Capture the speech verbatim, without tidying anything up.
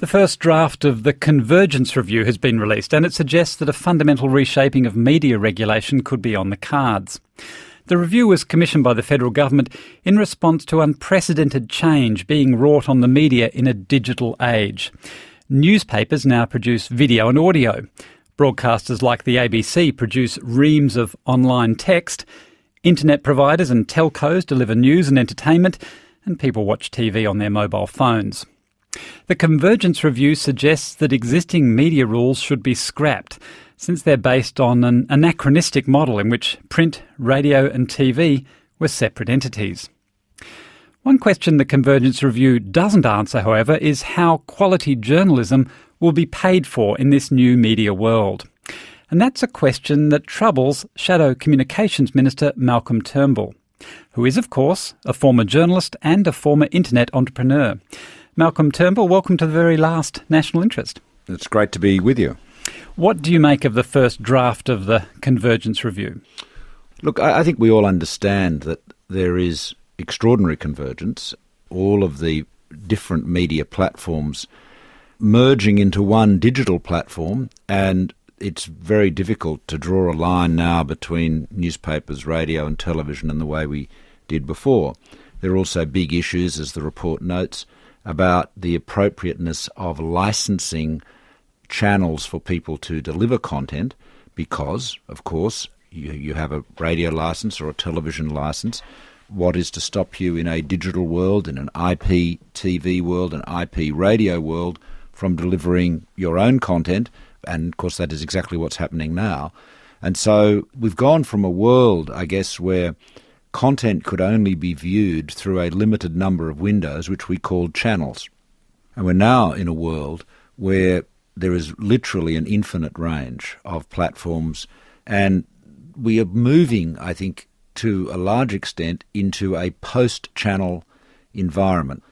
The first draft of the Convergence Review has been released, and it suggests that a fundamental reshaping of media regulation could be on the cards. The review was commissioned by the federal government in response to unprecedented change being wrought on the media in a digital age. Newspapers now produce video and audio. Broadcasters like the A B C produce reams of online text. Internet providers and telcos deliver news and entertainment, and people watch T V on their mobile phones. The Convergence Review suggests that existing media rules should be scrapped, since they're based on an anachronistic model in which print, radio and T V were separate entities. One question the Convergence Review doesn't answer, however, is how quality journalism will be paid for in this new media world. And that's a question that troubles Shadow Communications Minister Malcolm Turnbull, who is, of course, a former journalist and a former internet entrepreneur. Malcolm Turnbull, welcome to the very last National Interest. It's great to be with you. What do you make of the first draft of the Convergence Review? Look, I think we all understand that there is extraordinary convergence, all of the different media platforms merging into one digital platform, and it's very difficult to draw a line now between newspapers, radio and television in the way we did before. There are also big issues, as the report notes, about the appropriateness of licensing channels for people to deliver content because, of course, you, you have a radio license or a television license. What is to stop you in a digital world, in an I P T V world, an I P radio world, from delivering your own content? And, of course, that is exactly what's happening now. And so we've gone from a world, I guess, where content could only be viewed through a limited number of windows, which we called channels. And we're now in a world where there is literally an infinite range of platforms, and we are moving, I think, to a large extent into a post-channel environment.